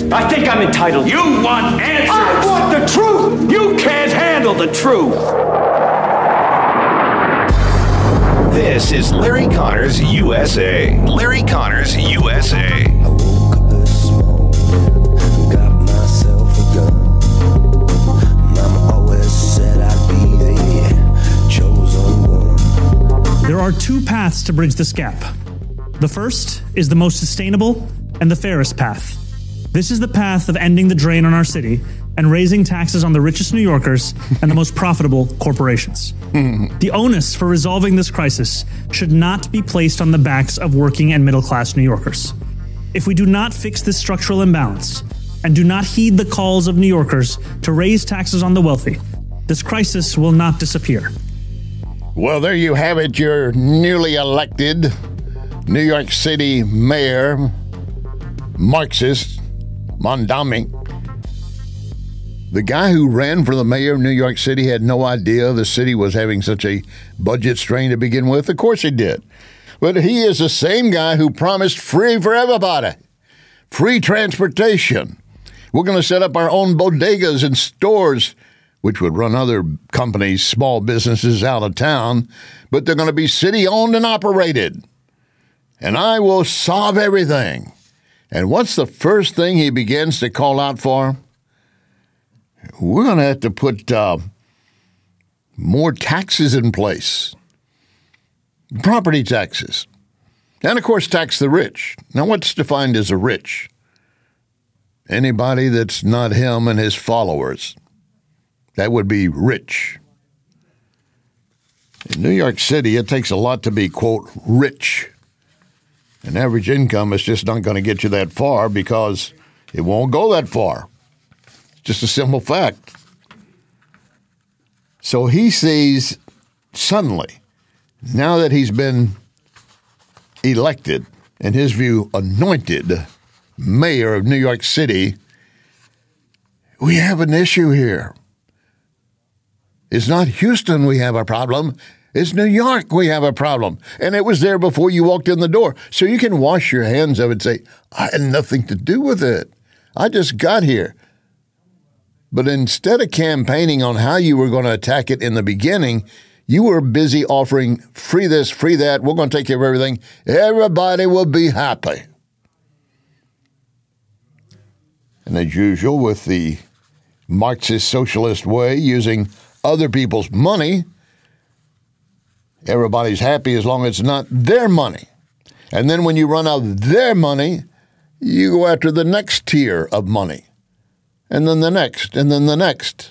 I think I'm entitled. You want answers! I want the truth! You can't handle the truth! This is Larry Connors USA. Larry Connors USA. I woke up this morning, got myself a gun. Mama always said I'd be the chosen one. There are two paths to bridge this gap. The first is the most sustainable and the fairest path. This is the path of ending the drain on our city and raising taxes on the richest New Yorkers and the most profitable corporations. The onus for resolving this crisis should not be placed on the backs of working and middle-class New Yorkers. If we do not fix this structural imbalance and do not heed the calls of New Yorkers to raise taxes on the wealthy, this crisis will not disappear. Well, there you have it, your newly elected New York City mayor, Marxist Mamdani. The guy who ran for the mayor of New York City had no idea the city was having such a budget strain to begin with. Of course he did. But he is the same guy who promised free for everybody, free transportation. We're going to set up our own bodegas and stores, which would run other companies, small businesses out of town, but they're going to be city-owned and operated. And I will solve everything. And what's the first thing he begins to call out for? We're going to have to put more taxes in place. Property taxes. And, of course, tax the rich. Now, what's defined as a rich? Anybody that's not him and his followers. That would be rich. In New York City, it takes a lot to be, quote, rich. An average income is just not going to get you that far because it won't go that far. It's just a simple fact. So he sees suddenly, now that he's been elected, in his view, anointed mayor of New York City, we have an issue here. It's not Houston we have a problem. It's New York we have a problem. And it was there before you walked in the door. So you can wash your hands of it and say, I had nothing to do with it. I just got here. But instead of campaigning on how you were going to attack it in the beginning, you were busy offering free this, free that. We're going to take care of everything. Everybody will be happy. And as usual, with the Marxist socialist way, using other people's money, everybody's happy as long as it's not their money. And then when you run out of their money, you go after the next tier of money. And then the next, and then the next.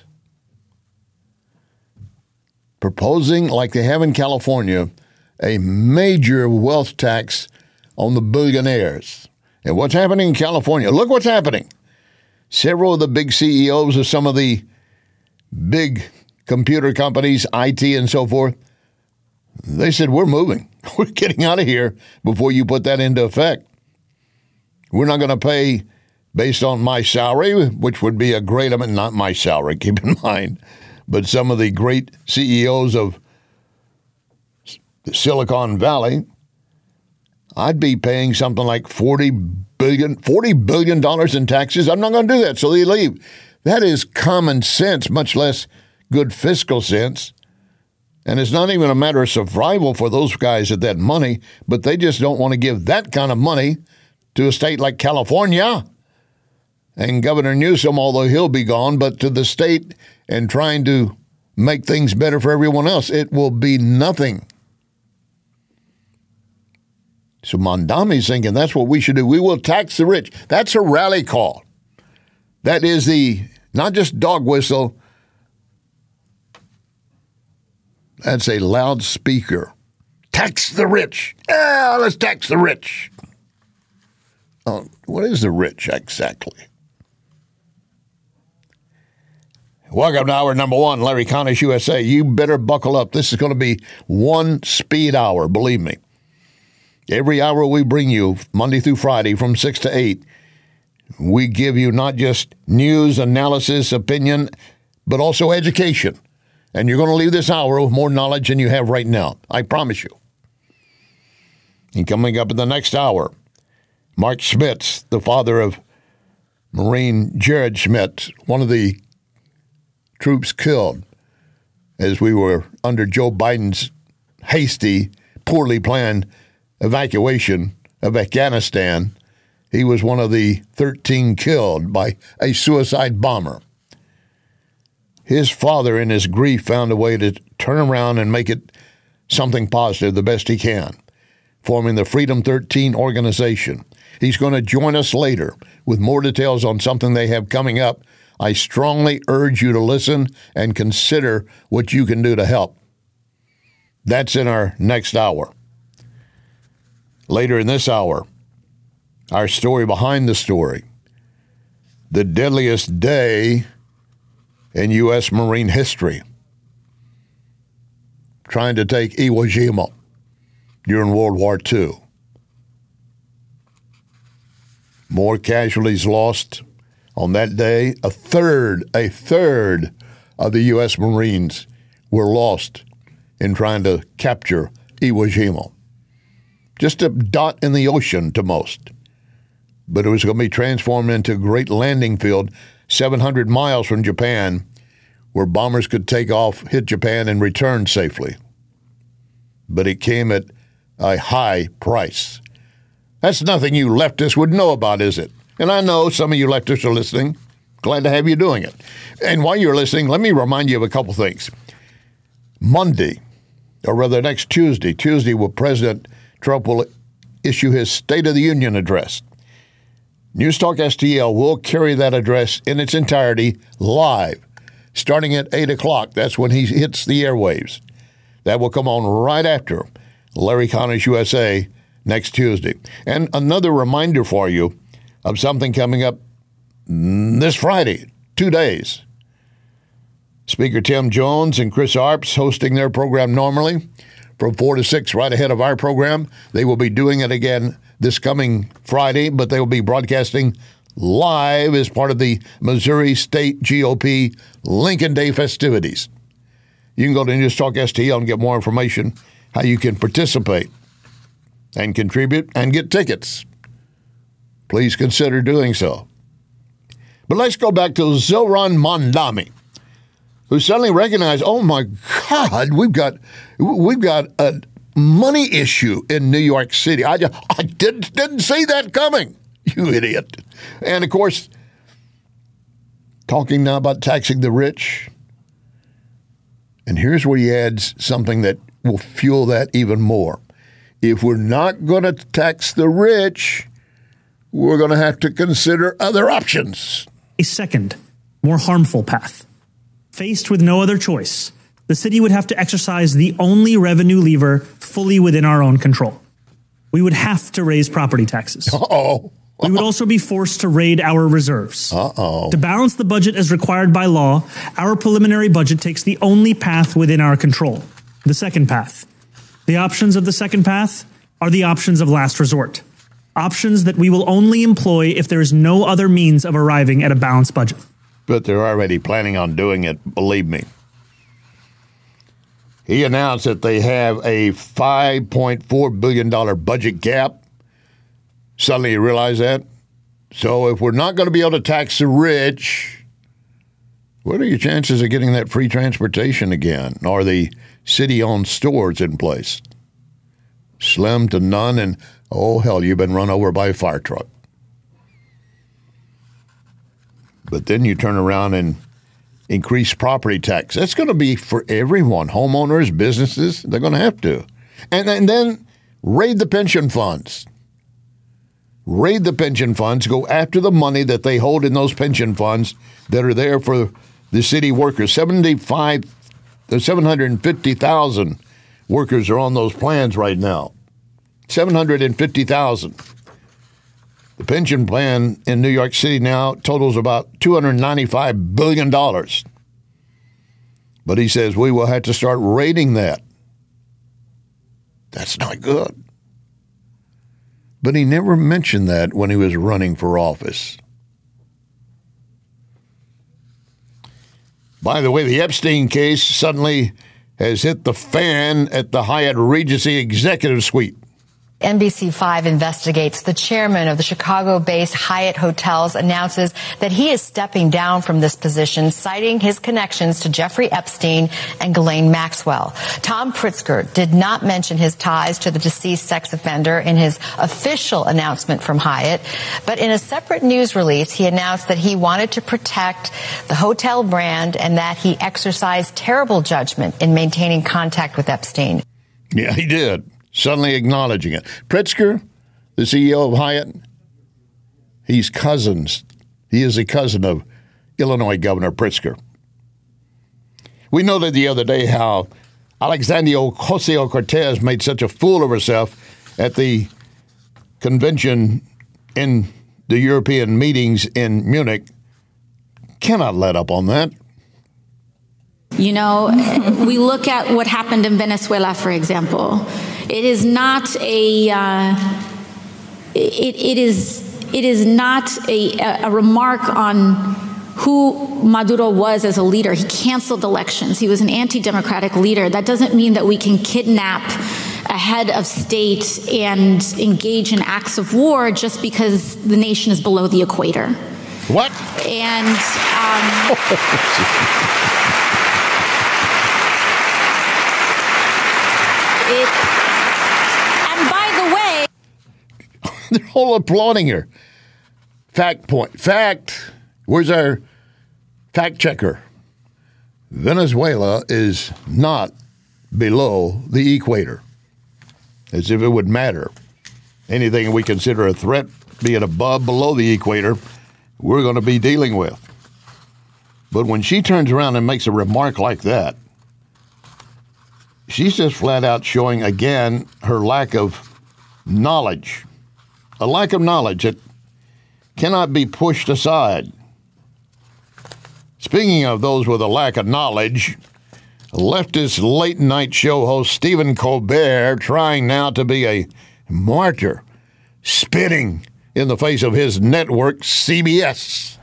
Proposing, like they have in California, a major wealth tax on the billionaires. And what's happening in California? Look what's happening. Several of the big CEOs of some of the big computer companies, IT and so forth, they said, we're moving. We're getting out of here before you put that into effect. We're not going to pay based on my salary, which would be a great amount, not my salary, keep in mind, but some of the great CEOs of Silicon Valley, I'd be paying something like $40 billion in taxes. I'm not going to do that, so they leave. That is common sense, much less good fiscal sense. And it's not even a matter of survival for those guys at that money, but they just don't want to give that kind of money to a state like California and Governor Newsom, although he'll be gone, but to the state and trying to make things better for everyone else. It will be nothing. So Mamdani's thinking that's what we should do. We will tax the rich. That's a rally call. That is the, not just dog whistle, that's a loudspeaker. Tax the rich. Yeah, let's tax the rich. Oh, what is the rich exactly? Welcome to hour number one, Larry Connors USA. You better buckle up. This is going to be one speed hour, believe me. Every hour we bring you, Monday through Friday, from 6 to 8, we give you not just news, analysis, opinion, but also education. And you're going to leave this hour with more knowledge than you have right now. I promise you. And coming up in the next hour, Mark Schmitz, the father of Marine Jared Schmidt, one of the troops killed as we were under Joe Biden's hasty, poorly planned evacuation of Afghanistan. He was one of the 13 killed by a suicide bomber. His father, in his grief, found a way to turn around and make it something positive the best he can, forming the Freedom 13 organization. He's going to join us later with more details on something they have coming up. I strongly urge you to listen and consider what you can do to help. That's in our next hour. Later in this hour, our story behind the story, the deadliest day in U.S. Marine history, trying to take Iwo Jima during World War II. More casualties lost on that day. A third of the U.S. Marines were lost in trying to capture Iwo Jima. Just a dot in the ocean to most. But it was going to be transformed into a great landing field 700 miles from Japan, where bombers could take off, hit Japan, and return safely. But it came at a high price. That's nothing you leftists would know about, is it? And I know some of you leftists are listening. Glad to have you doing it. And while you're listening, let me remind you of a couple things. Monday, or rather next Tuesday, President Trump will issue his State of the Union address. News Talk STL will carry that address in its entirety live, starting at 8 o'clock. That's when he hits the airwaves. That will come on right after Larry Connors USA next Tuesday. And another reminder for you of something coming up this Friday, 2 days. Speaker Tim Jones and Chris Arps hosting their program normally from 4 to 6, right ahead of our program. They will be doing it again this coming Friday, but they will be broadcasting live as part of the Missouri State GOP Lincoln Day festivities. You can go to News Talk STL and get more information how you can participate and contribute and get tickets. Please consider doing so. But let's go back to Zohran Mamdani, who suddenly recognized, oh my God, we've got a money issue in New York City. I didn't see that coming, you idiot. And of course, talking now about taxing the rich. And here's where he adds something that will fuel that even more. If we're not going to tax the rich, we're going to have to consider other options. A second, more harmful path. Faced with no other choice, the city would have to exercise the only revenue lever fully within our own control. We would have to raise property taxes. Uh-oh. We would also be forced to raid our reserves. Uh-oh. To balance the budget as required by law, our preliminary budget takes the only path within our control, the second path. The options of the second path are the options of last resort. Options that we will only employ if there is no other means of arriving at a balanced budget. But they're already planning on doing it, believe me. He announced that they have a $5.4 billion budget gap. Suddenly you realize that? So if we're not going to be able to tax the rich, what are your chances of getting that free transportation again? Or the city-owned stores in place? Slim to none, and oh, hell, you've been run over by a fire truck. But then you turn around and increase property tax. That's going to be for everyone, homeowners, businesses. They're going to have to. And then raid the pension funds. Raid the pension funds, go after the money that they hold in those pension funds that are there for the city workers. 750,000 workers are on those plans right now. 750,000. The pension plan in New York City now totals about $295 billion. But he says we will have to start raiding that. That's not good. But he never mentioned that when he was running for office. By the way, the Epstein case suddenly has hit the fan at the Hyatt Regency Executive Suite. NBC5 investigates. The chairman of the Chicago-based Hyatt Hotels announces that he is stepping down from this position, citing his connections to Jeffrey Epstein and Ghislaine Maxwell. Tom Pritzker did not mention his ties to the deceased sex offender in his official announcement from Hyatt, but in a separate news release, he announced that he wanted to protect the hotel brand and that he exercised terrible judgment in maintaining contact with Epstein. Yeah, he did. Suddenly acknowledging it. Pritzker, the CEO of Hyatt, he's cousins. He is a cousin of Illinois Governor Pritzker. We noted the other day how Alexandria Ocasio-Cortez made such a fool of herself at the convention in the European meetings in Munich. Cannot let up on that. You know, we look at what happened in Venezuela, for example. It is not a it is not a remark on who Maduro was as a leader. He canceled elections. He was an anti-democratic leader. That doesn't mean that we can kidnap a head of state and engage in acts of war just because the nation is below the equator. What? And and by the way, they're all applauding her. Fact. Where's our fact checker? Venezuela is not below the equator. As if it would matter. Anything we consider a threat, be it below the equator, we're going to be dealing with. But when she turns around and makes a remark like that, she's just flat out showing again her lack of knowledge. A lack of knowledge that cannot be pushed aside. Speaking of those with a lack of knowledge, leftist late night show host Stephen Colbert trying now to be a martyr, spitting in the face of his network, CBS.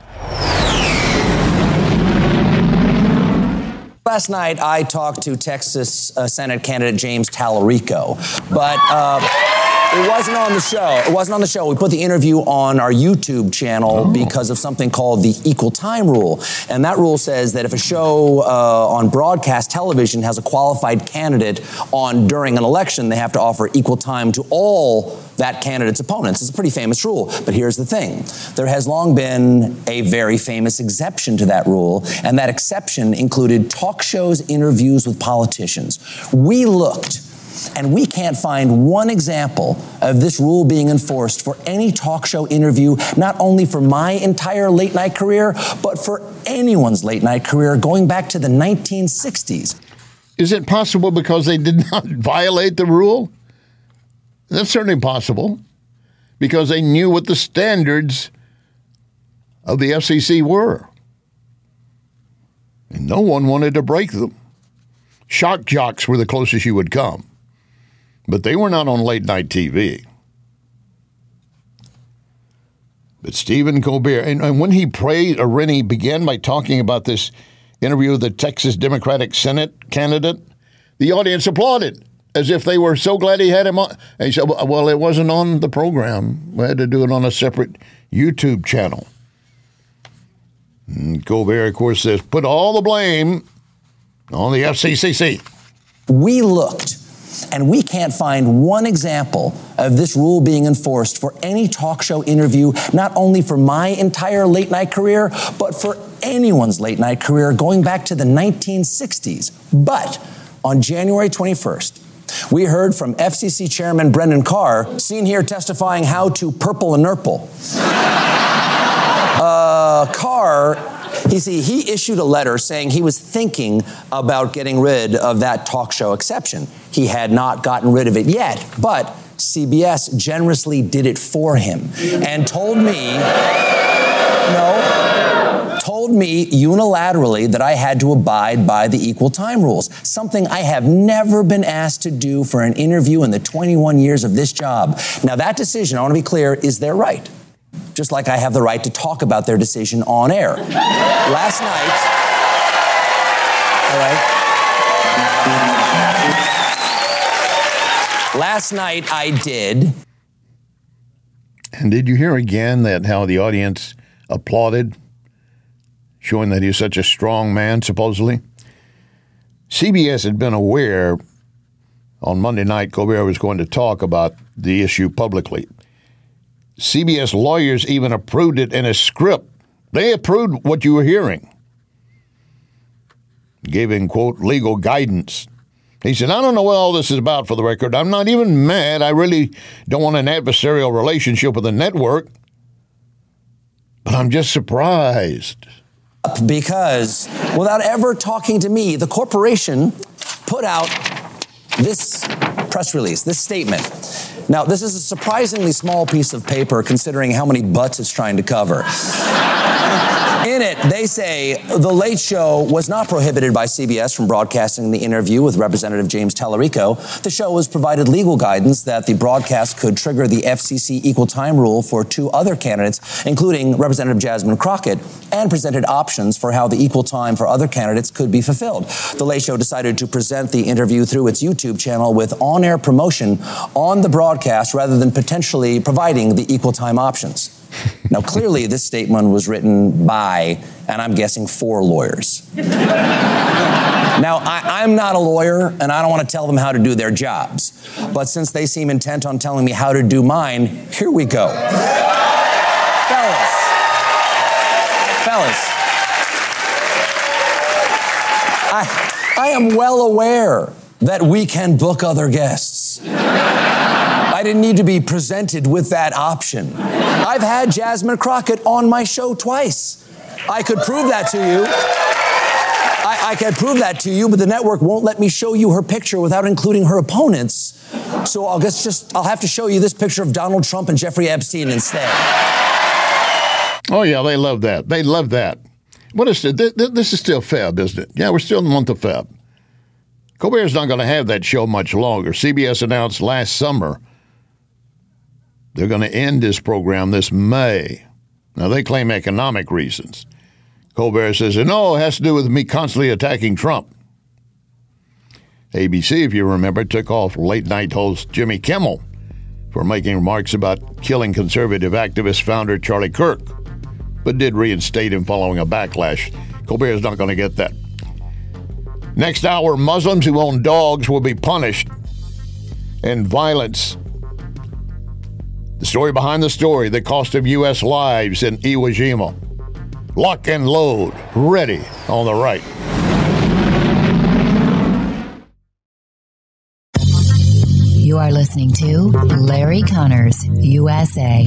Last night, I talked to Texas Senate candidate James Tallarico, but it wasn't on the show. It wasn't on the show. We put the interview on our YouTube channel because of something called the equal time rule. And that rule says that if a show on broadcast television has a qualified candidate on during an election, they have to offer equal time to all that candidate's opponents. It's a pretty famous rule. But here's the thing. There has long been a very famous exception to that rule, and that exception included talk shows, interviews with politicians. We looked, and we can't find one example of this rule being enforced for any talk show interview, not only for my entire late night career, but for anyone's late night career going back to the 1960s. Is it possible because they did not violate the rule? That's certainly possible because they knew what the standards of the FCC were. And no one wanted to break them. Shock jocks were the closest you would come. But they were not on late night TV. But Stephen Colbert, and when he praised, or when he began by talking about this interview with the Texas Democratic Senate candidate, the audience applauded as if they were so glad he had him on. And he said, well, it wasn't on the program. We had to do it on a separate YouTube channel. And Colbert, of course, says, put all the blame on the FCC. We looked, and we can't find one example of this rule being enforced for any talk show interview, not only for my entire late night career, but for anyone's late night career going back to the 1960s. But on January 21st, we heard from FCC Chairman Brendan Carr, seen here testifying how to purple a nurple. Carr, he issued a letter saying he was thinking about getting rid of that talk show exception. He had not gotten rid of it yet, but CBS generously did it for him and told me unilaterally that I had to abide by the equal time rules, something I have never been asked to do for an interview in the 21 years of this job. Now, that decision, I want to be clear, is their right. Just like I have the right to talk about their decision on air. Last night, all right. Last night I did. And did you hear again that how the audience applauded, showing that he's such a strong man, supposedly? CBS had been aware on Monday night Colbert was going to talk about the issue publicly. CBS lawyers even approved it in a script. They approved what you were hearing. Giving, quote, legal guidance. He said, I don't know what all this is about, for the record. I'm not even mad. I really don't want an adversarial relationship with the network. But I'm just surprised. Because without ever talking to me, the corporation put out this press release, this statement. Now, this is a surprisingly small piece of paper considering how many butts it's trying to cover. In it, they say The Late Show was not prohibited by CBS from broadcasting the interview with Representative James Tallarico. The show was provided legal guidance that the broadcast could trigger the FCC equal time rule for 2 other candidates, including Representative Jasmine Crockett, and presented options for how the equal time for other candidates could be fulfilled. The Late Show decided to present the interview through its YouTube channel with on-air promotion on the broadcast rather than potentially providing the equal time options. Now, clearly, this statement was written by, and I'm guessing, 4 lawyers. Now, I'm not a lawyer, and I don't want to tell them how to do their jobs. But since they seem intent on telling me how to do mine, here we go. Fellas, I am well aware that we can book other guests. I didn't need to be presented with that option. I've had Jasmine Crockett on my show twice. I could prove that to you. I could prove that to you, but the network won't let me show you her picture without including her opponents. So I'll have to show you this picture of Donald Trump and Jeffrey Epstein instead. Oh, yeah, they love that. They love that. What is it? This is still Feb, isn't it? Yeah, we're still in the month of Feb. Colbert's not going to have that show much longer. CBS announced last summer they're going to end this program this May. Now, they claim economic reasons. Colbert says, no, it has to do with me constantly attacking Trump. ABC, if you remember, took off late-night host Jimmy Kimmel for making remarks about killing conservative activist founder Charlie Kirk, but did reinstate him following a backlash. Colbert's not going to get that. Next hour, Muslims who own dogs will be punished, and violence. The story behind the story, the cost of U.S. lives in Iwo Jima. Lock and load, ready on the right. You are listening to Larry Connors, USA.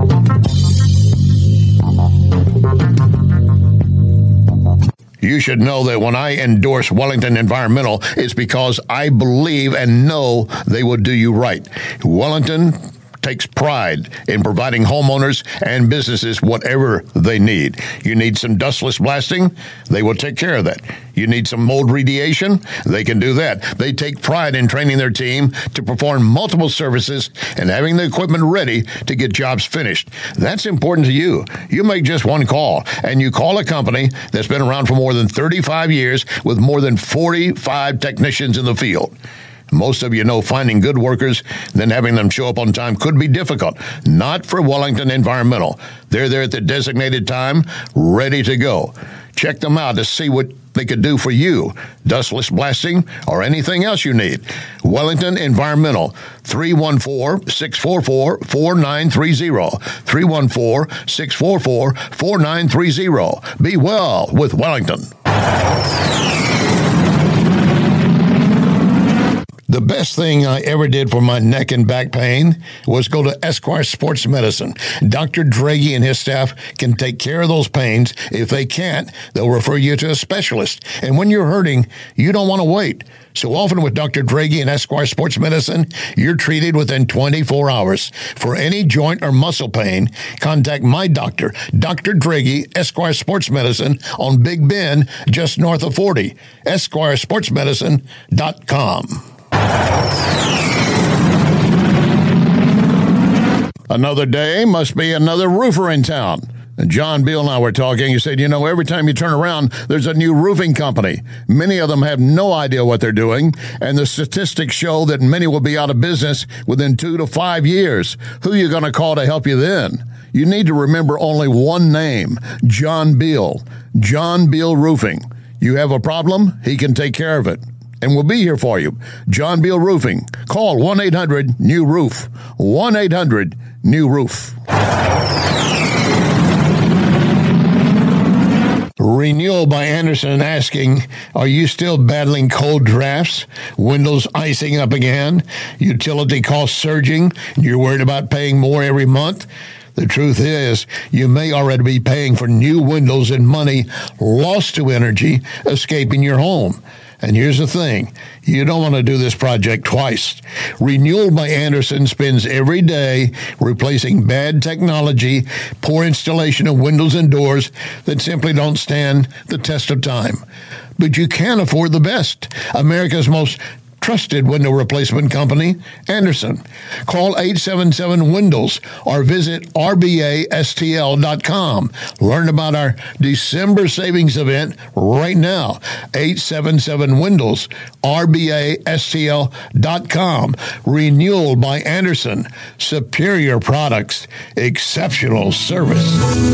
You should know that when I endorse Wellington Environmental, it's because I believe and know they will do you right. Wellington takes pride in providing homeowners and businesses whatever they need. You need some dustless blasting? They will take care of that. You need some mold remediation? They can do that. They take pride in training their team to perform multiple services and having the equipment ready to get jobs finished. That's important to you. You make just one call, and you call a company that's been around for more than 35 years with more than 45 technicians in the field. Most of you know finding good workers, then having them show up on time could be difficult. Not for Wellington Environmental. They're there at the designated time, ready to go. Check them out to see what they could do for you. Dustless blasting or anything else you need. Wellington Environmental, 314-644-4930. 314-644-4930. Be well with Wellington. The best thing I ever did for my neck and back pain was go to Esquire Sports Medicine. Dr. Draghi and his staff can take care of those pains. If they can't, they'll refer you to a specialist. And when you're hurting, you don't want to wait. So often with Dr. Draghi and Esquire Sports Medicine, you're treated within 24 hours. For any joint or muscle pain, contact my doctor, Dr. Draghi, Esquire Sports Medicine on Big Bend, just north of 40. EsquireSportsMedicine.com. Another day must be another roofer in town. John Beal and I were talking. He said, every time you turn around, there's a new roofing company. Many of them have no idea what they're doing, and the statistics show that many will be out of business within 2 to 5 years. Who are you going to call to help you then? You need to remember only one name, John Beal. John Beal Roofing. You have a problem, he can take care of it. And we'll be here for you. John Beal Roofing. Call 1-800-NEW-ROOF. 1-800-NEW-ROOF. Renewal by Anderson asking, are you still battling cold drafts? Windows icing up again? Utility costs surging? You're worried about paying more every month? The truth is, you may already be paying for new windows and money lost to energy escaping your home. And here's the thing, you don't want to do this project twice. Renewal by Anderson spends every day replacing bad technology, poor installation of windows and doors that simply don't stand the test of time. But you can afford the best. America's most trusted window replacement company, Anderson. Call 877-WINDOWS or visit rbastl.com. Learn about our December savings event right now. 877-WINDOWS, rbastl.com. Renewal by Anderson. Superior products, exceptional service.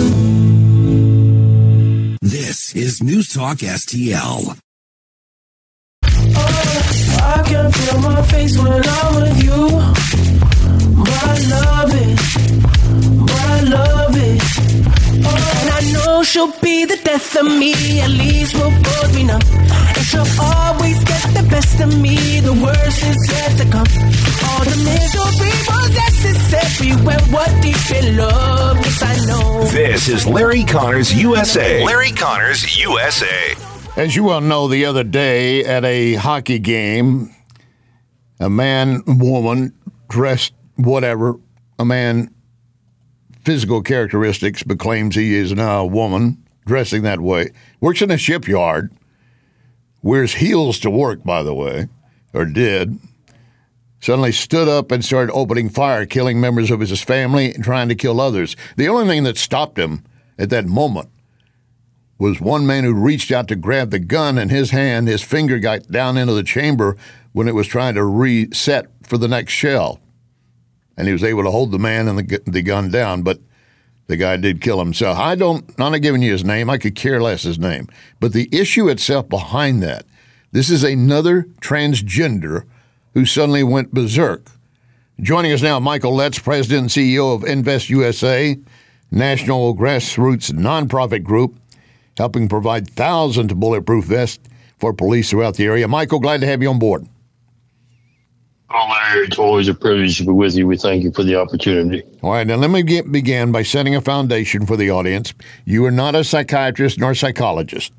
This is News Talk STL. I can feel my face when I'm with you, but I love it, and I know she'll be the death of me, at least we'll both be numb, and she'll always get the best of me, the worst is yet to come, all the misery was necessary when we're deep in love, yes I know. This is Larry Connors USA. Larry Connors USA. As you well know, the other day at a hockey game, a man, woman, dressed whatever, a man, physical characteristics, but claims he is now a woman, dressing that way, works in a shipyard, wears heels to work, by the way, or did, suddenly stood up and started opening fire, killing members of his family and trying to kill others. The only thing that stopped him at that moment was one man who reached out to grab the gun, and his finger got down into the chamber when it was trying to reset for the next shell. And he was able to hold the man and the gun down, but the guy did kill himself. I'm not giving you his name. I could care less his name. But the issue itself behind that, this is another transgender who suddenly went berserk. Joining us now, Michael Letts, President and CEO of Invest USA, national grassroots nonprofit group, helping provide thousands of bulletproof vests for police throughout the area. Michael, glad to have you on board. Oh, Larry, it's always a privilege to be with you. We thank you for the opportunity. All right, now let me begin by setting a foundation for the audience. You are not a psychiatrist nor psychologist.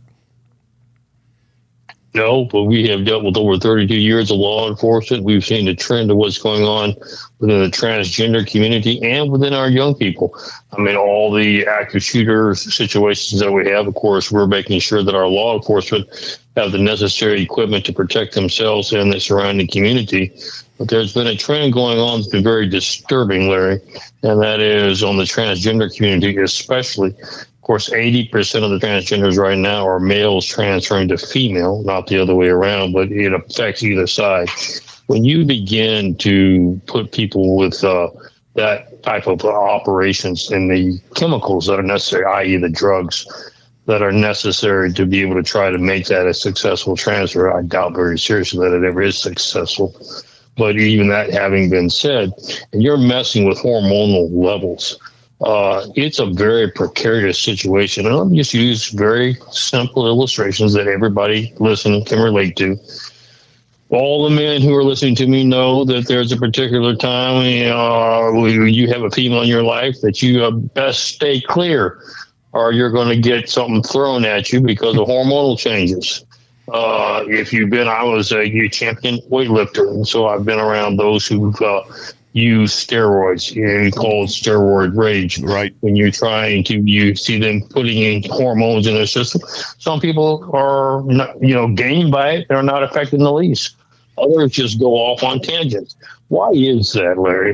No, but we have dealt with over 32 years of law enforcement. We've seen the trend of what's going on within the transgender community and within our young people. I mean, all the active shooter situations that we have, of course, we're making sure that our law enforcement have the necessary equipment to protect themselves and the surrounding community. But there's been a trend going on that's been very disturbing, Larry, and that is on the transgender community especially. Of course, 80% of the transgenders right now are males transferring to female, not the other way around, but it affects either side. When you begin to put people with that type of operations and the chemicals that are necessary, i.e. the drugs that are necessary to be able to try to make that a successful transfer, I doubt very seriously that it ever is successful. But even that having been said, and you're messing with hormonal levels, it's a very precarious situation. And I'll just use very simple illustrations that everybody listening can relate to. All the men who are listening to me know that there's a particular time you have a female in your life that you best stay clear, or you're going to get something thrown at you because of hormonal changes. I was a champion weightlifter, and so I've been around those who've use steroids, called steroid rage. Right. When you're trying to, you see them putting in hormones in their system. Some people are not, gained by it. They're not affected in the least. Others just go off on tangents. Why is that, Larry?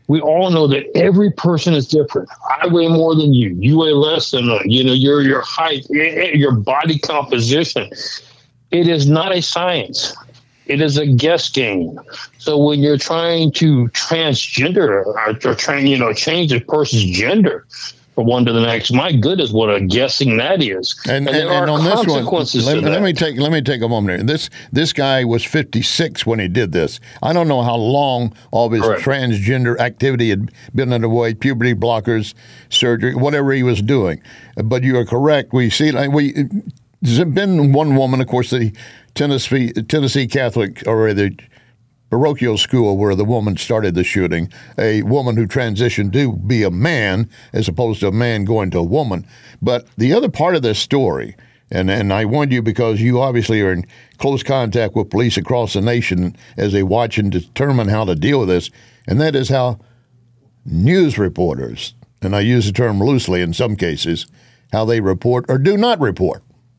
We all know that every person is different. I weigh more than you. You weigh less than your height, your body composition. It is not a science. It is a guess game. So when you're trying to transgender or change a person's gender from one to the next, my goodness, what a guessing that is. And there are on this one, consequences to that. let me take a moment here. This guy was 56 when he did this. I don't know how long all of his transgender activity had been underway, puberty blockers, surgery, whatever he was doing. But you are correct. There's been one woman, of course, the Tennessee Catholic, or the parochial school where the woman started the shooting, a woman who transitioned to be a man as opposed to a man going to a woman. But the other part of this story, and I warned you because you obviously are in close contact with police across the nation as they watch and determine how to deal with this, and that is how news reporters, and I use the term loosely in some cases, how they report or do not report.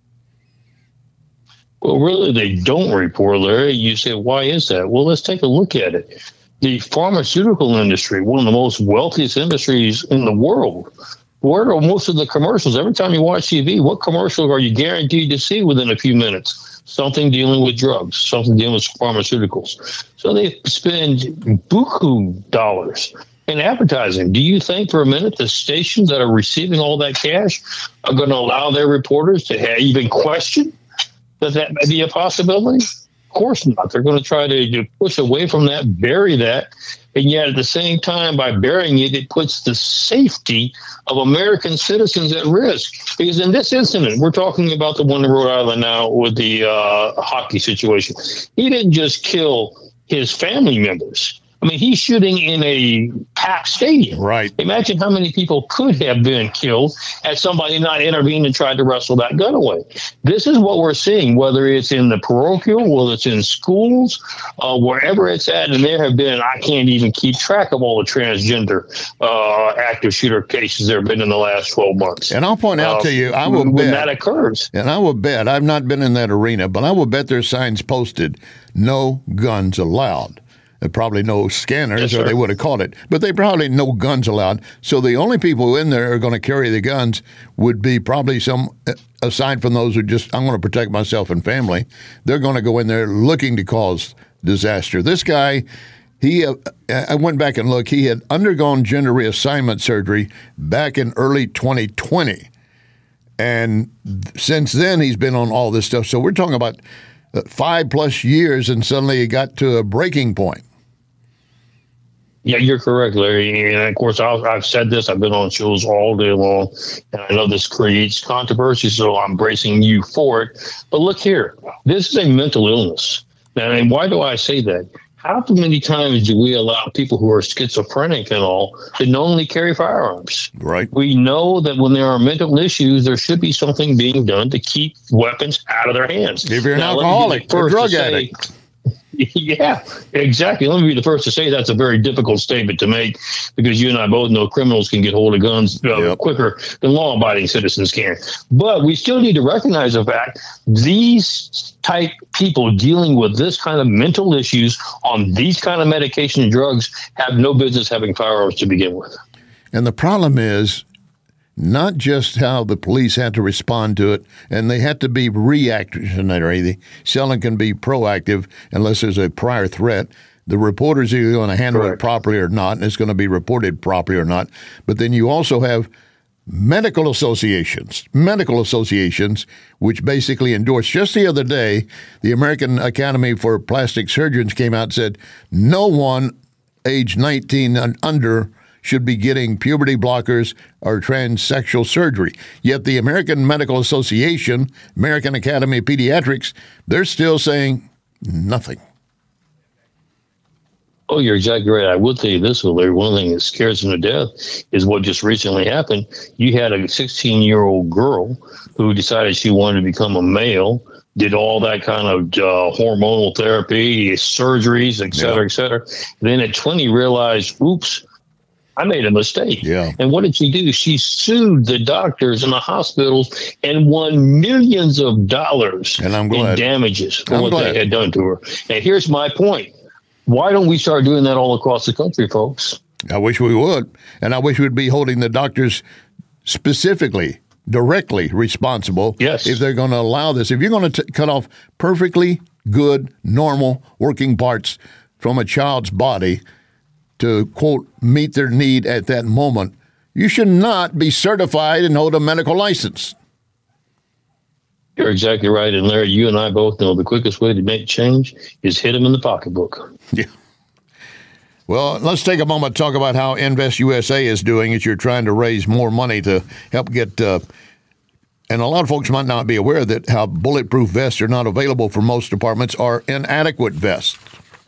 Well, really, they don't report, Larry. You say, why is that? Well, let's take a look at it. The pharmaceutical industry, one of the most wealthiest industries in the world, where are most of the commercials? Every time you watch TV, what commercial are you guaranteed to see within a few minutes? Something dealing with drugs, something dealing with pharmaceuticals. So they spend buku dollars in advertising. Do you think for a minute the stations that are receiving all that cash are going to allow their reporters to even question that may be a possibility? Of course not. They're going to try to push away from that, bury that. And yet at the same time, by burying it, it puts the safety of American citizens at risk. Because in this incident, we're talking about the one in Rhode Island now with the hockey situation. He didn't just kill his family members. I mean, he's shooting in a packed stadium. Right. Imagine how many people could have been killed had somebody not intervened and tried to wrestle that gun away. This is what we're seeing, whether it's in the parochial, whether it's in schools, wherever it's at. And there have been, I can't even keep track of all the transgender active shooter cases there have been in the last 12 months. And I'll point out to you, I will when bet that occurs. And I will bet, I've not been in that arena, but I will bet there's signs posted, no guns allowed. Probably no scanners, or they would have caught it. But they probably no guns allowed. So the only people in there who are going to carry the guns would be probably some, aside from those who just, I'm going to protect myself and family, they're going to go in there looking to cause disaster. This guy, I went back and looked, he had undergone gender reassignment surgery back in early 2020. And since then, he's been on all this stuff. So we're talking about 5+ years, and suddenly he got to a breaking point. Yeah, you're correct, Larry. And of course, I've said this. I've been on shows all day long, and I know this creates controversy, so I'm bracing you for it. But look here, this is a mental illness. And why do I say that? How many times do we allow people who are schizophrenic and all to knowingly carry firearms? Right. We know that when there are mental issues, there should be something being done to keep weapons out of their hands. If you're an alcoholic or drug addict. Yeah, exactly. Let me be the first to say that's a very difficult statement to make, because you and I both know criminals can get hold of guns quicker than law-abiding citizens can. But we still need to recognize the fact these type people dealing with this kind of mental issues on these kind of medication and drugs have no business having firearms to begin with. And the problem is not just how the police had to respond to it, and they had to be reactionary. The selling can be proactive unless there's a prior threat. The reporters are going to handle it properly or not, and it's going to be reported properly or not. But then you also have medical associations, which basically endorse. Just the other day, the American Academy for Plastic Surgeons came out and said no one age 19 and under should be getting puberty blockers or transsexual surgery. Yet the American Medical Association, American Academy of Pediatrics, they're still saying nothing. Oh, you're exactly right. I will tell you this, Larry. One thing that scares them to death is what just recently happened. You had a 16-year-old girl who decided she wanted to become a male, did all that kind of hormonal therapy, surgeries, et cetera, et cetera. Then at 20 realized, oops, I made a mistake. Yeah. And what did she do? She sued the doctors and the hospitals and won millions of dollars in damages for what they had done to her. And here's my point. Why don't we start doing that all across the country, folks? I wish we would. And I wish we'd be holding the doctors specifically, directly responsible if they're going to allow this. If you're going to cut off perfectly good, normal working parts from a child's body to, quote, meet their need at that moment, you should not be certified and hold a medical license. You're exactly right. And Larry, you and I both know the quickest way to make change is hit them in the pocketbook. Yeah. Well, let's take a moment to talk about how Invest USA is doing as you're trying to raise more money to help get, and a lot of folks might not be aware that how bulletproof vests are not available for most departments are inadequate vests.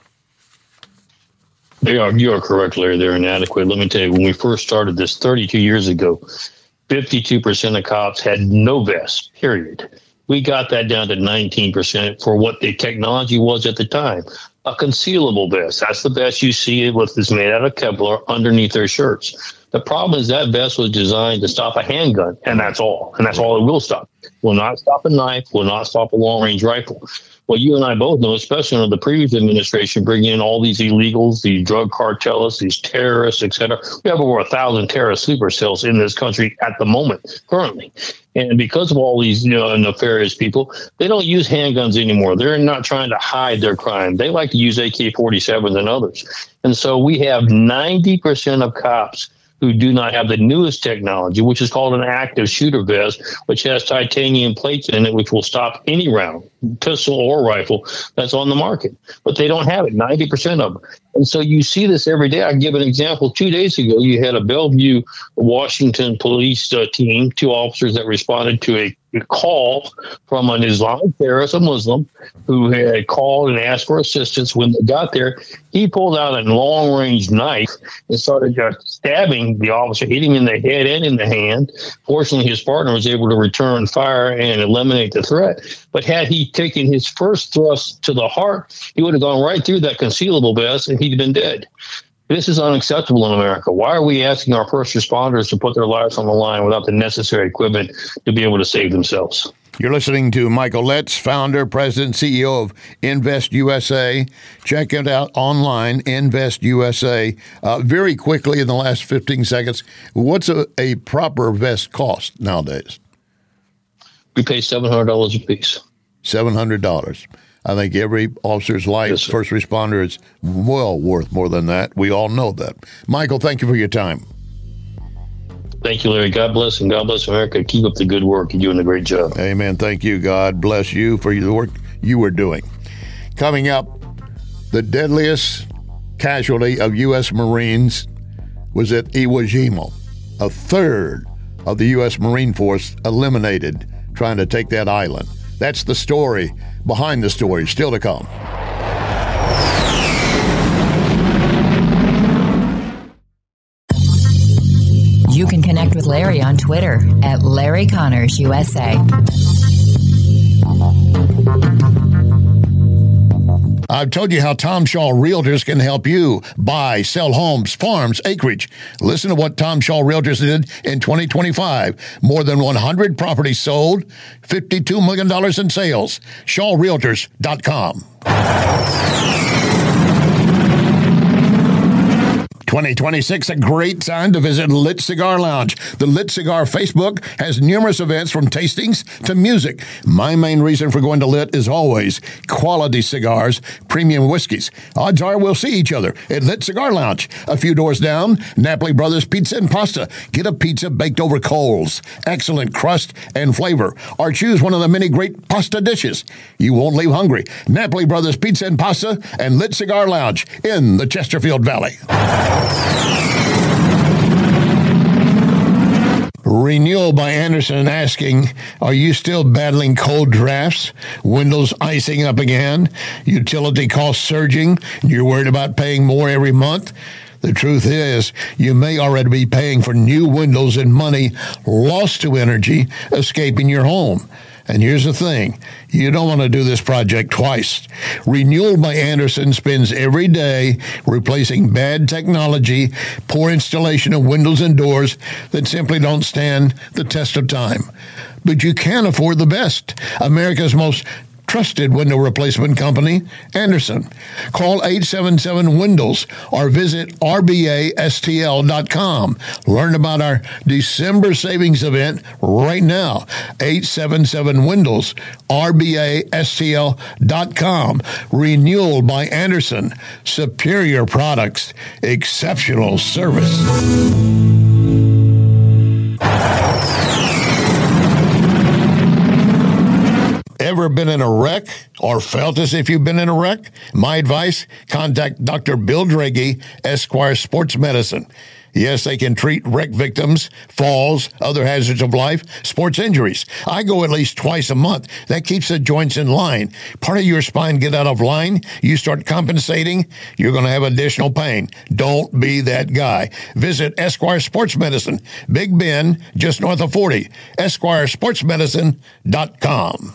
You are correct, Larry. They're inadequate. Let me tell you, when we first started this 32 years ago, 52% of cops had no vest, period. We got that down to 19% for what the technology was at the time. A concealable vest. That's the vest you see with is made out of Kevlar underneath their shirts. The problem is that vest was designed to stop a handgun, and that's all. And that's all it will stop. Will not stop a knife, will not stop a long-range rifle. Well, you and I both know, especially under the previous administration, bringing in all these illegals, these drug cartels, these terrorists, et cetera. We have over 1,000 terrorist sleeper cells in this country at the moment, currently. And because of all these nefarious people, they don't use handguns anymore. They're not trying to hide their crime. They like to use AK-47s and others. And so we have 90% of cops who do not have the newest technology, which is called an active shooter vest, which has titanium plates in it, which will stop any round, pistol or rifle, that's on the market. But they don't have it, 90% of them. And so you see this every day. I can give an example. 2 days ago, you had a Bellevue, Washington police team, 2 officers that responded to a call from an Islamic terrorist, a Muslim, who had called and asked for assistance. When they got there, he pulled out a long-range knife and started stabbing the officer, hitting him in the head and in the hand. Fortunately, his partner was able to return fire and eliminate the threat. But had he taken his first thrust to the heart, he would have gone right through that concealable vest and he'd been dead. This is unacceptable in America. Why are we asking our first responders to put their lives on the line without the necessary equipment to be able to save themselves? You're listening to Michael Letts, founder, president, CEO of Invest USA. Check it out online, Invest USA. Very quickly, in the last 15 seconds, what's a proper vest cost nowadays? We pay $700 a piece. $700. I think every officer's life, first responder, is well worth more than that. We all know that. Michael, thank you for your time. Thank you, Larry. God bless, and God bless America. Keep up the good work. You're doing a great job. Amen. Thank you. God bless you for the work you were doing. Coming up, the deadliest casualty of U.S. Marines was at Iwo Jima. A third of the U.S. Marine Force eliminated trying to take that island. That's the story behind the story, still to come. You can connect with Larry on Twitter at Larry Connors USA. I've told you how Tom Shaw Realtors can help you buy, sell homes, farms, acreage. Listen to what Tom Shaw Realtors did in 2025. More than 100 properties sold, $52 million in sales. ShawRealtors.com. 2026, a great time to visit Lit Cigar Lounge. The Lit Cigar Facebook has numerous events from tastings to music. My main reason for going to Lit is always quality cigars, premium whiskeys. Odds are we'll see each other at Lit Cigar Lounge. A few doors down, Napoli Brothers Pizza and Pasta. Get a pizza baked over coals. Excellent crust and flavor. Or choose one of the many great pasta dishes. You won't leave hungry. Napoli Brothers Pizza and Pasta and Lit Cigar Lounge in the Chesterfield Valley. Renewal by Anderson asking, are you still battling cold drafts? Windows icing up again? Utility costs surging? You're worried about paying more every month? The truth is, you may already be paying for new windows and money lost to energy escaping your home. And here's the thing, you don't want to do this project twice. Renewal by Anderson spends every day replacing bad technology, poor installation of windows and doors that simply don't stand the test of time. But you can afford the best, America's most trusted window replacement company, Anderson. Call 877-WINDOWS or visit rbastl.com. Learn about our December savings event right now. 877-WINDOWS, rbastl.com. Renewal by Anderson. Superior products, exceptional service. Ever been in a wreck or felt as if you've been in a wreck? My advice, contact Dr. Bill Draghi, Esquire Sports Medicine. Yes, they can treat wreck victims, falls, other hazards of life, sports injuries. I go at least twice a month. That keeps the joints in line. Part of your spine get out of line, you start compensating, you're going to have additional pain. Don't be that guy. Visit Esquire Sports Medicine, Big Bend, just north of 40. EsquireSportsMedicine.com.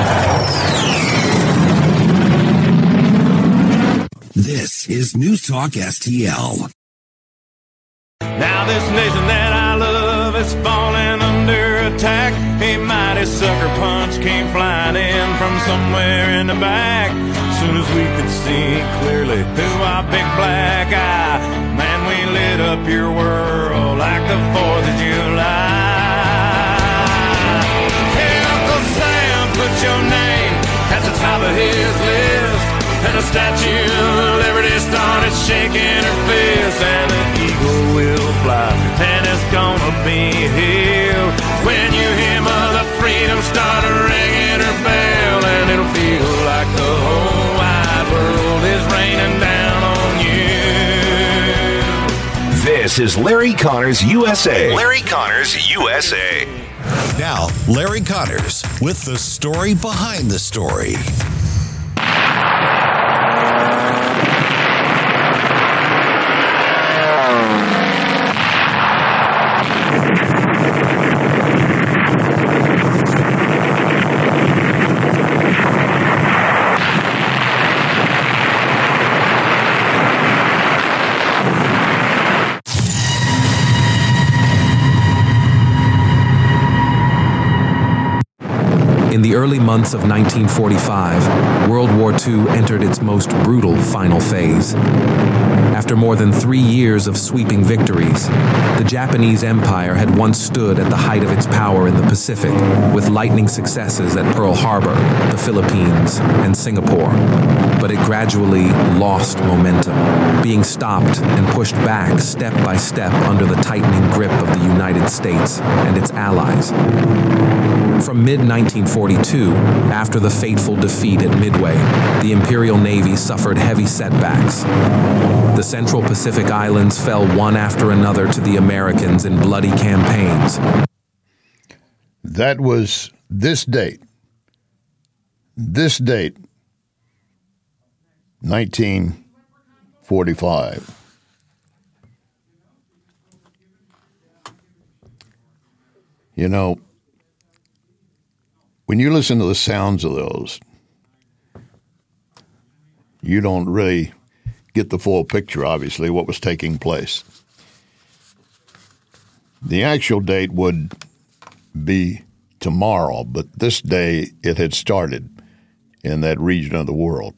This is News Talk STL. Now this nation that I love is falling under attack. A mighty sucker punch came flying in from somewhere in the back. Soon as we could see clearly through our big black eye, man, we lit up your world like the 4th of July. Hey, Uncle Sam, put your name at the top of his list, and the Statue of Liberty started shaking her fist, and the eagle will fly, and it's gonna be here when you hear Mother Freedom start ringing her bell, and it'll feel like the whole wide world is raining down on you. This is Larry Connors USA. Larry Connors USA. Now, Larry Connors with the story behind the story. In the early months of 1945, World War II entered its most brutal final phase. After more than 3 years of sweeping victories, the Japanese Empire had once stood at the height of its power in the Pacific, with lightning successes at Pearl Harbor, the Philippines, and Singapore. But it gradually lost momentum, being stopped and pushed back step by step under the tightening grip of the United States and its allies. From mid-1942, after the fateful defeat at Midway, the Imperial Navy suffered heavy setbacks. The Central Pacific Islands fell one after another to the Americans in bloody campaigns. That was this date. This date, 1945. You know, when you listen to the sounds of those, you don't really get the full picture, obviously, what was taking place. The actual date would be tomorrow, but this day it had started in that region of the world.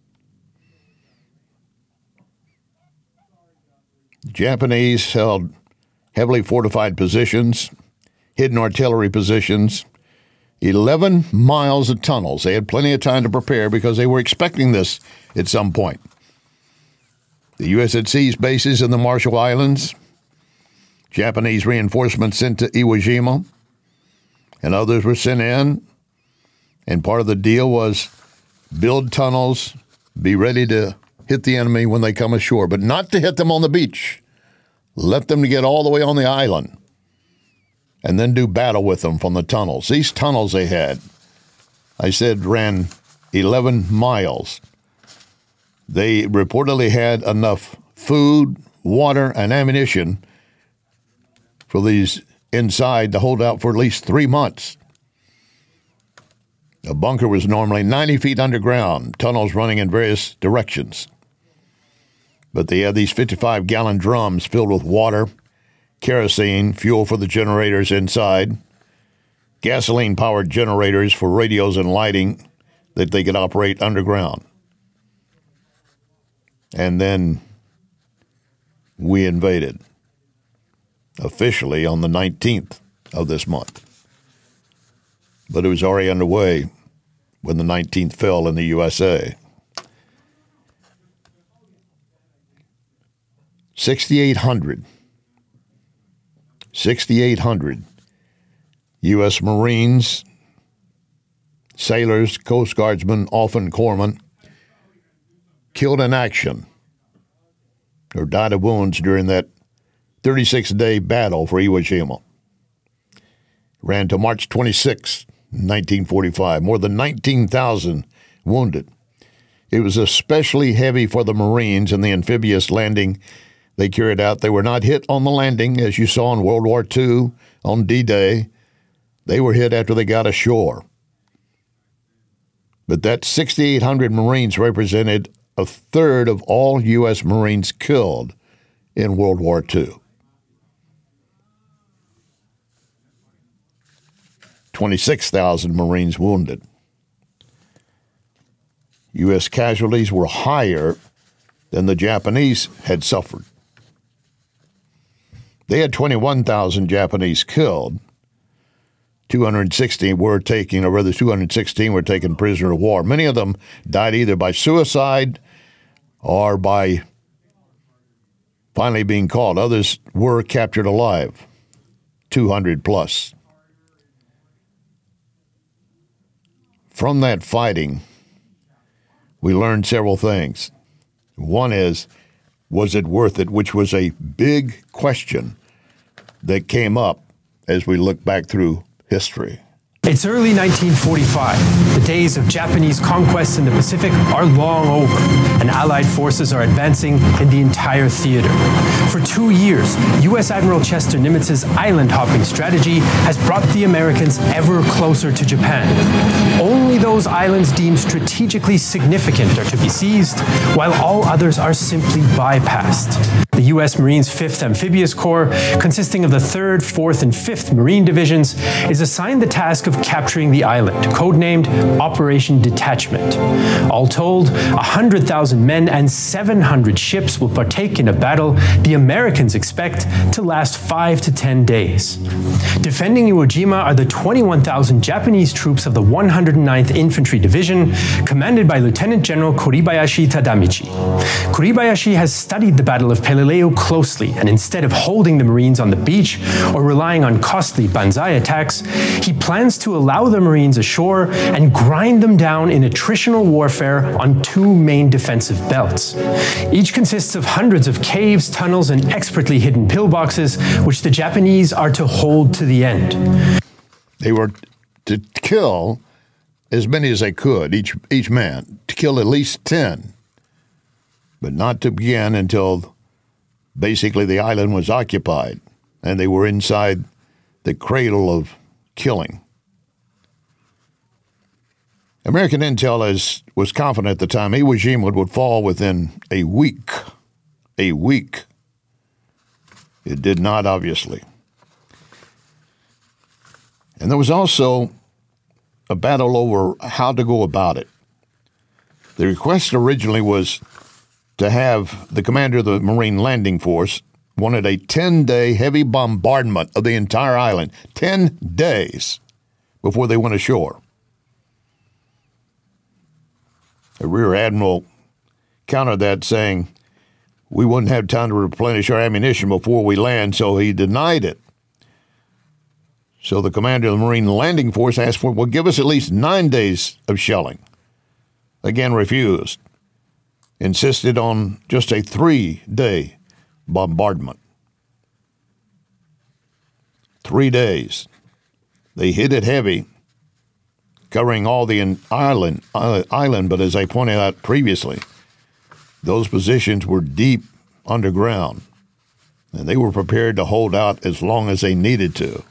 Japanese held heavily fortified positions, hidden artillery positions, 11 miles of tunnels. They had plenty of time to prepare because they were expecting this at some point. The U.S. had seized bases in the Marshall Islands, Japanese reinforcements sent to Iwo Jima, and others were sent in. And part of the deal was build tunnels, be ready to hit the enemy when they come ashore, but not to hit them on the beach. Let them get all the way on the island and then do battle with them from the tunnels. These tunnels they had, I said, ran 11 miles. They reportedly had enough food, water, and ammunition for these inside to hold out for at least 3 months. A bunker was normally 90 feet underground, tunnels running in various directions. But they had these 55-gallon drums filled with water, kerosene, fuel for the generators inside, gasoline-powered generators for radios and lighting, that they could operate underground. And then we invaded officially on the 19th of this month. But it was already underway when the 19th fell in the USA. 6,800 U.S. Marines, sailors, Coast Guardsmen, often corpsmen, killed in action or died of wounds during that 36-day battle for Iwo Jima. Ran to March 26, 1945. More than 19,000 wounded. It was especially heavy for the Marines in the amphibious landing they carried out. They were not hit on the landing, as you saw in World War II on D-Day. They were hit after they got ashore. But that 6,800 Marines represented a third of all U.S. Marines killed in World War II. 26,000 Marines wounded. U.S. casualties were higher than the Japanese had suffered. They had 21,000 Japanese killed. 216 were taken prisoner of war. Many of them died either by suicide or by finally being caught. Others were captured alive, 200 plus. From that fighting, we learned several things. One is, was it worth it? Which was a big question that came up as we look back through history. It's early 1945. The days of Japanese conquest in the Pacific are long over, and Allied forces are advancing in the entire theater. For 2 years, U.S. Admiral Chester Nimitz's island-hopping strategy has brought the Americans ever closer to Japan. Only those islands deemed strategically significant are to be seized, while all others are simply bypassed. The U.S. Marines' 5th Amphibious Corps, consisting of the 3rd, 4th, and 5th Marine Divisions, is assigned the task of capturing the island, codenamed Operation Detachment. All told, 100,000 men and 700 ships will partake in a battle the Americans expect to last 5 to 10 days. Defending Iwo Jima are the 21,000 Japanese troops of the 109th Infantry Division, commanded by Lieutenant General Kuribayashi Tadamichi. Kuribayashi has studied the Battle of Peleliu closely, and instead of holding the Marines on the beach or relying on costly banzai attacks, he plans to allow the Marines ashore and grind them down in attritional warfare on 2 main defensive belts. Each consists of hundreds of caves, tunnels, and expertly hidden pillboxes, which the Japanese are to hold to the end. They were to kill as many as they could, each man, to kill at least 10, but not to begin until basically the island was occupied and they were inside the cradle of killing. American intel was confident at the time Iwo Jima would fall within a week. A week. It did not, obviously. And there was also a battle over how to go about it. The request originally was to have the commander of the Marine Landing Force wanted a 10-day heavy bombardment of the entire island. 10 days before they went ashore. The Rear Admiral countered that, saying, we wouldn't have time to replenish our ammunition before we land, so he denied it. So the commander of the Marine Landing Force asked for, well, give us at least 9 days of shelling. Again, refused. Insisted on just a 3-day bombardment. 3 days. They hit it heavy, covering all the island, but as I pointed out previously, those positions were deep underground, and they were prepared to hold out as long as they needed to.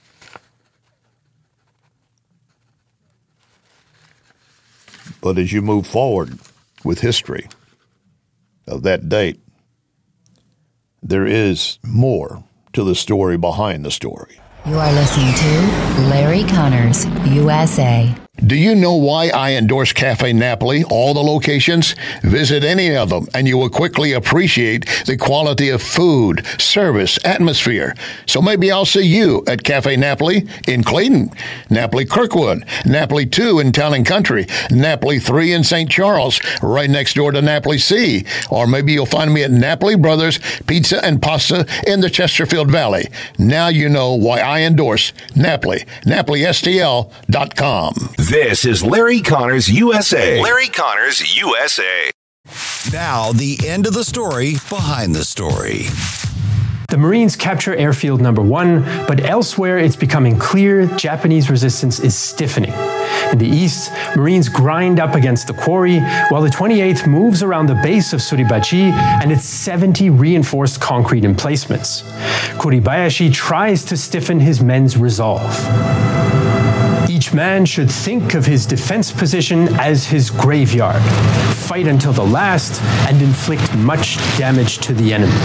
But as you move forward with history of that date, there is more to the story behind the story. You are listening to Larry Connors, USA. Do you know why I endorse Cafe Napoli, all the locations? Visit any of them, and you will quickly appreciate the quality of food, service, atmosphere. So maybe I'll see you at Cafe Napoli in Clayton, Napoli Kirkwood, Napoli 2 in Town and Country, Napoli 3 in St. Charles, right next door to Napoli C. Or maybe you'll find me at Napoli Brothers Pizza and Pasta in the Chesterfield Valley. Now you know why I endorse Napoli, NapoliSTL.com. This is Larry Connors USA. Larry Connors USA. Now, the end of the story behind the story. The Marines capture airfield number 1, but elsewhere it's becoming clear Japanese resistance is stiffening. In the east, Marines grind up against the quarry, while the 28th moves around the base of Suribachi and its 70 reinforced concrete emplacements. Kuribayashi tries to stiffen his men's resolve. Each man should think of his defense position as his graveyard, fight until the last, and inflict much damage to the enemy.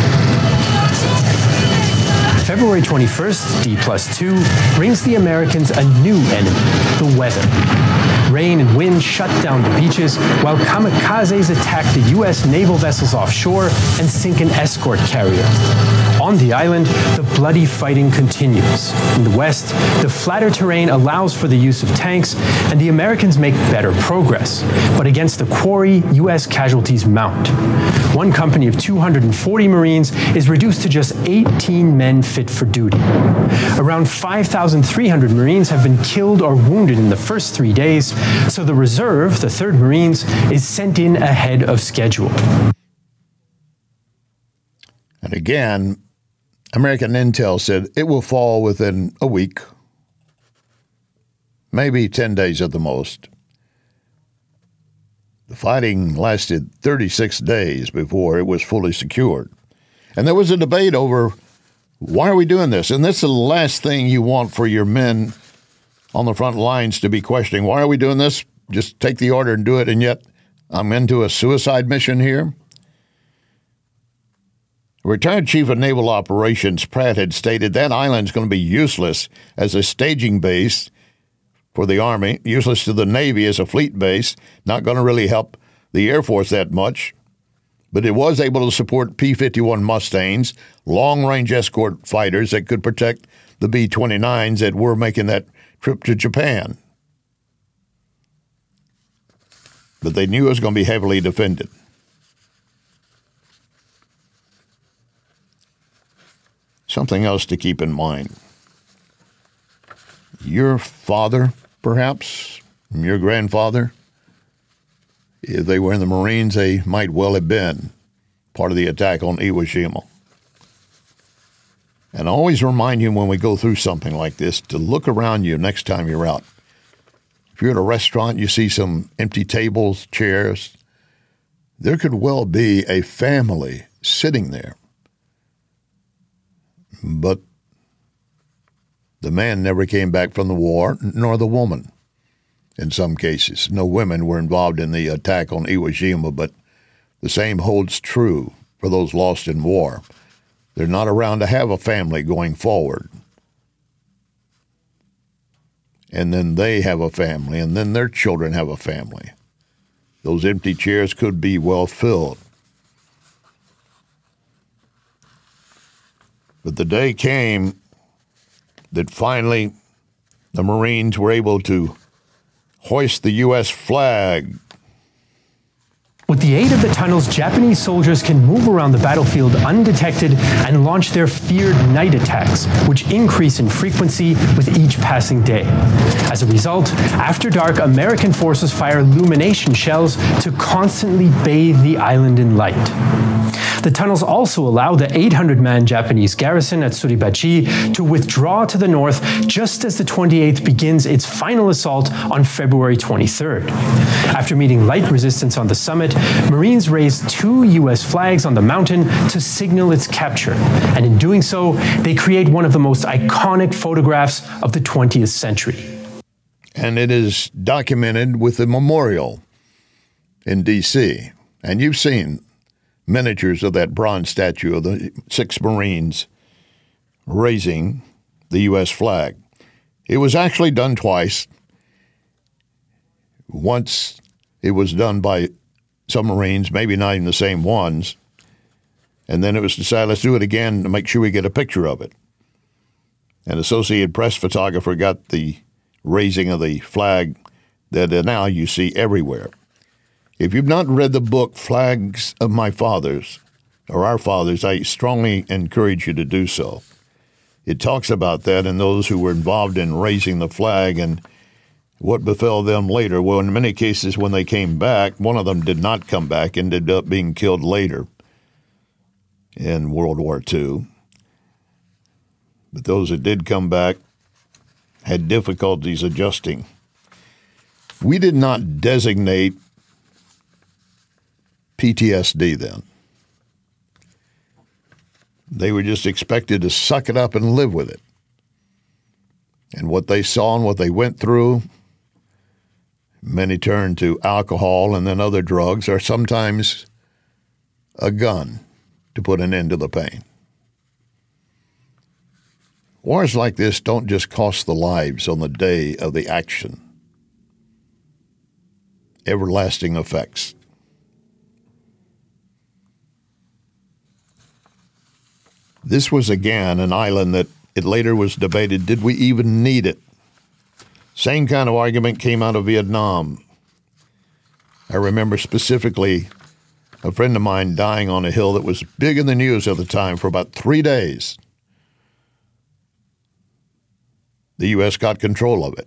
February 21st, D+2, brings the Americans a new enemy, the weather. Rain and wind shut down the beaches, while kamikazes attack the U.S. naval vessels offshore and sink an escort carrier. On the island, the bloody fighting continues. In the west, the flatter terrain allows for the use of tanks, and the Americans make better progress. But against the quarry, U.S. casualties mount. One company of 240 Marines is reduced to just 18 men fit for duty. Around 5,300 Marines have been killed or wounded in the first 3 days, so the reserve, the 3rd Marines, is sent in ahead of schedule. And again, American intel said it will fall within a week, maybe 10 days at the most. The fighting lasted 36 days before it was fully secured. And there was a debate over, why are we doing this? And this is the last thing you want for your men on the front lines to be questioning, why are we doing this? Just take the order and do it, and yet I'm into a suicide mission here? Retired Chief of Naval Operations Pratt had stated that island's going to be useless as a staging base for the Army, useless to the Navy as a fleet base, not going to really help the Air Force that much. But it was able to support P-51 Mustangs, long-range escort fighters that could protect the B-29s that were making that trip to Japan. But they knew it was going to be heavily defended. Something else to keep in mind. Your father, perhaps, your grandfather, if they were in the Marines, they might well have been part of the attack on Iwo Jima. And I always remind you when we go through something like this to look around you next time you're out. If you're at a restaurant, you see some empty tables, chairs. There could well be a family sitting there. But the man never came back from the war, nor the woman. In some cases, no women were involved in the attack on Iwo Jima, but the same holds true for those lost in war. They're not around to have a family going forward. And then they have a family, and then their children have a family. Those empty chairs could be well filled. But the day came that finally the Marines were able to hoist the U.S. flag. With the aid of the tunnels, Japanese soldiers can move around the battlefield undetected and launch their feared night attacks, which increase in frequency with each passing day. As a result, after dark, American forces fire illumination shells to constantly bathe the island in light. The tunnels also allow the 800-man Japanese garrison at Suribachi to withdraw to the north just as the 28th begins its final assault on February 23rd. After meeting light resistance on the summit, Marines raised 2 U.S. flags on the mountain to signal its capture, and in doing so, they create one of the most iconic photographs of the 20th century. And it is documented with a memorial in D.C., and you've seen miniatures of that bronze statue of the 6 Marines raising the U.S. flag. It was actually done twice. once it was done by submarines, maybe not even the same ones, and then it was decided, let's do it again to make sure we get a picture of it. An Associated Press photographer got the raising of the flag that now you see everywhere. If you've not read the book Flags of My Fathers, or Our Fathers, I strongly encourage you to do so. It talks about that and those who were involved in raising the flag and what befell them later. Well, in many cases, when they came back, one of them did not come back, ended up being killed later in World War II. But those that did come back had difficulties adjusting. We did not designate PTSD then. They were just expected to suck it up and live with it. And what they saw and what they went through, many turned to alcohol and then other drugs, or sometimes a gun to put an end to the pain. Wars like this don't just cost the lives on the day of the action. Everlasting effects. This was again an island that it later was debated, did we even need it? Same kind of argument came out of Vietnam. I remember specifically a friend of mine dying on a hill that was big in the news at the time for about 3 days. The U.S. got control of it.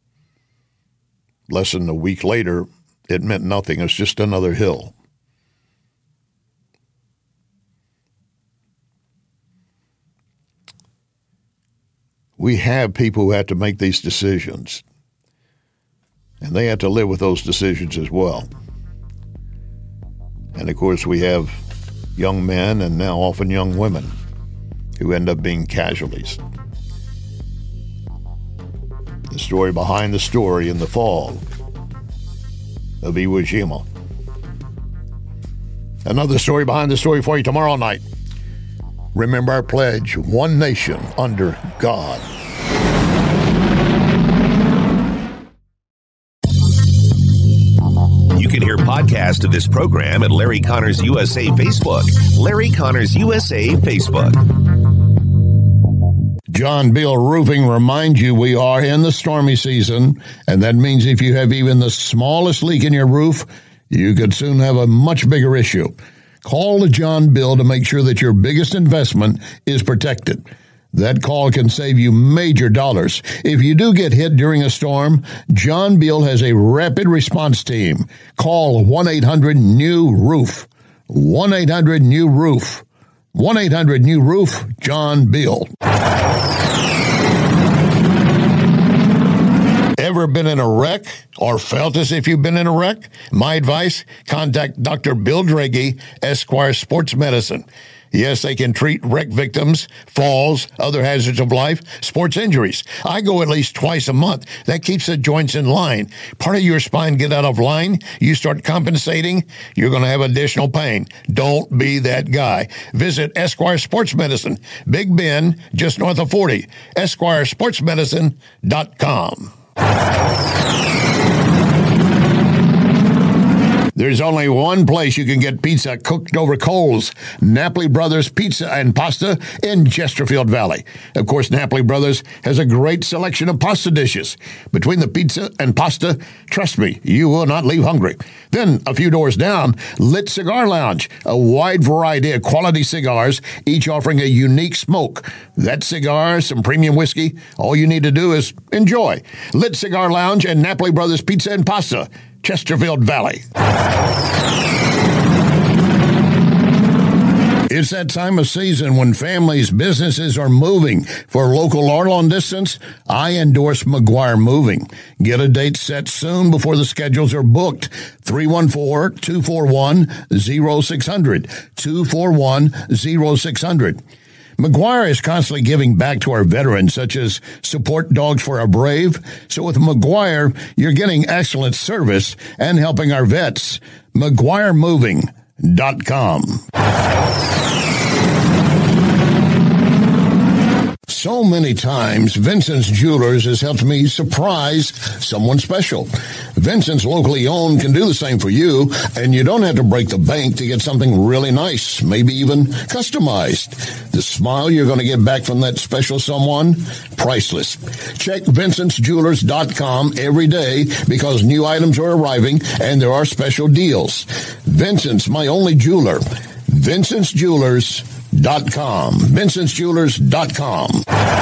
Less than a week later, it meant nothing. It was just another hill. We have people who have to make these decisions, and they have to live with those decisions as well. And, of course, we have young men and now often young women who end up being casualties. The story behind the story in the fall of Iwo Jima. Another story behind the story for you tomorrow night. Remember our pledge, one nation under God. You can hear podcasts of this program at Larry Connors USA Facebook. Larry Connors USA Facebook. John Beal Roofing reminds you we are in the stormy season, and that means if you have even the smallest leak in your roof, you could soon have a much bigger issue. Call John Beal to make sure that your biggest investment is protected. That call can save you major dollars. If you do get hit during a storm, John Beal has a rapid response team. Call 1-800-NEW-ROOF. 1-800-NEW-ROOF. 1-800-NEW-ROOF, John Beal. Ever been in a wreck or felt as if you've been in a wreck? My advice, contact Dr. Bill Draghi, Esquire Sports Medicine. Yes, they can treat wreck victims, falls, other hazards of life, sports injuries. I go at least twice a month. That keeps the joints in line. Part of your spine get out of line, you start compensating, you're going to have additional pain. Don't be that guy. Visit Esquire Sports Medicine, Big Bend, just north of 40, EsquireSportsMedicine.com. There's only one place you can get pizza cooked over coals, Napoli Brothers Pizza and Pasta in Chesterfield Valley. Of course, Napoli Brothers has a great selection of pasta dishes. Between the pizza and pasta, trust me, you will not leave hungry. Then, a few doors down, Lit Cigar Lounge, a wide variety of quality cigars, each offering a unique smoke. That cigar, some premium whiskey, all you need to do is enjoy. Lit Cigar Lounge and Napoli Brothers Pizza and Pasta, Chesterfield Valley. It's that time of season when families, businesses are moving. For local or long distance, I endorse McGuire Moving. Get a date set soon before the schedules are booked. 314-241-0600. 241-0600. McGuire is constantly giving back to our veterans, such as support dogs for our brave. So with McGuire, you're getting excellent service and helping our vets. McGuireMoving.com. So many times, Vincent's Jewelers has helped me surprise someone special. Vincent's locally owned can do the same for you, and you don't have to break the bank to get something really nice, maybe even customized. The smile you're going to get back from that special someone, priceless. Check VincentsJewelers.com every day because new items are arriving and there are special deals. Vincent's, my only jeweler. VincentsJewelers.com. VincentsJewelers.com.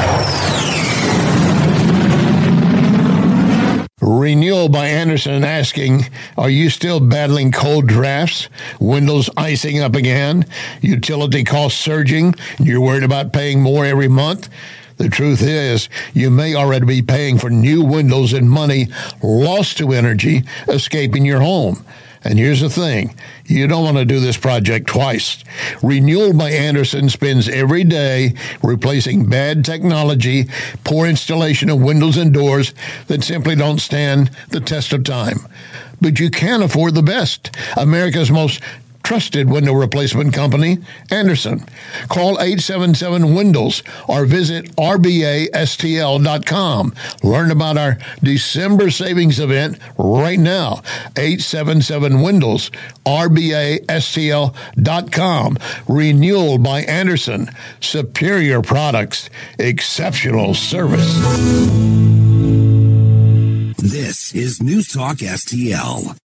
Renewal by Anderson asking, are you still battling cold drafts? Windows icing up again? Utility costs surging? You're worried about paying more every month? The truth is, you may already be paying for new windows and money lost to energy escaping your home. And here's the thing, you don't want to do this project twice. Renewal by Anderson spends every day replacing bad technology, poor installation of windows and doors that simply don't stand the test of time. But you can afford the best, America's most trusted window replacement company, Anderson. Call 877-WINDOWS or visit rbastl.com. Learn about our December savings event right now. 877-WINDOWS, rbastl.com. Renewal by Anderson. Superior products, exceptional service. This is News Talk STL.